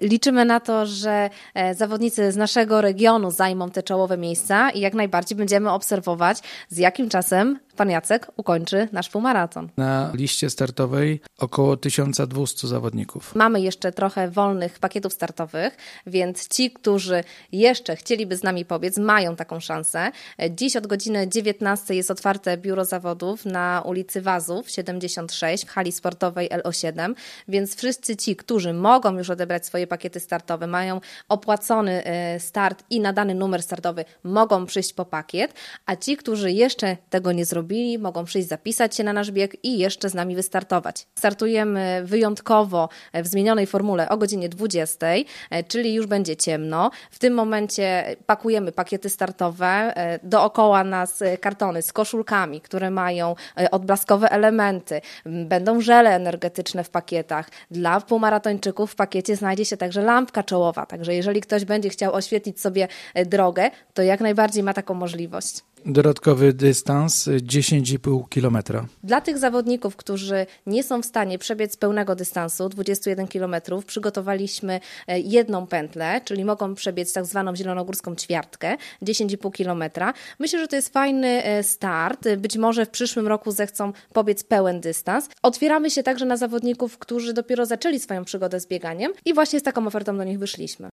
Liczymy na to, że zawodnicy z naszego regionu zajmą te czołowe miejsca i jak najbardziej będziemy obserwować, z jakim czasem pan Jacek ukończy nasz półmaraton. Na liście startowej około 1200 zawodników. Mamy jeszcze trochę wolnych pakietów startowych, więc ci, którzy jeszcze chcieliby z nami pobiec, mają taką szansę. Dziś od godziny 19 jest otwarte biuro zawodów na ulicy Wazów 76 w hali sportowej LO7, więc wszyscy ci, którzy mogą już odebrać swoje pakiety startowe, mają opłacony start i nadany numer startowy, mogą przyjść po pakiet, a ci, którzy jeszcze tego nie zrobili, mogą przyjść zapisać się na nasz bieg i jeszcze z nami wystartować. Startujemy wyjątkowo w zmienionej formule o godzinie 20, czyli już będzie ciemno. W tym momencie pakujemy pakiety startowe, dookoła nas kartony z koszulkami, które mają odblaskowe elementy, będą żele energetyczne w pakietach. Dla półmaratończyków w pakiecie znajdzie się także lampka czołowa, także jeżeli ktoś będzie chciał oświetlić sobie drogę, to jak najbardziej ma taką możliwość. Dodatkowy dystans 10,5 km. Dla tych zawodników, którzy nie są w stanie przebiec pełnego dystansu 21 km, przygotowaliśmy jedną pętlę, czyli mogą przebiec tak zwaną zielonogórską ćwiartkę 10,5 km. Myślę, że to jest fajny start. Być może w przyszłym roku zechcą pobiec pełen dystans. Otwieramy się także na zawodników, którzy dopiero zaczęli swoją przygodę z bieganiem i właśnie z taką ofertą do nich wyszliśmy.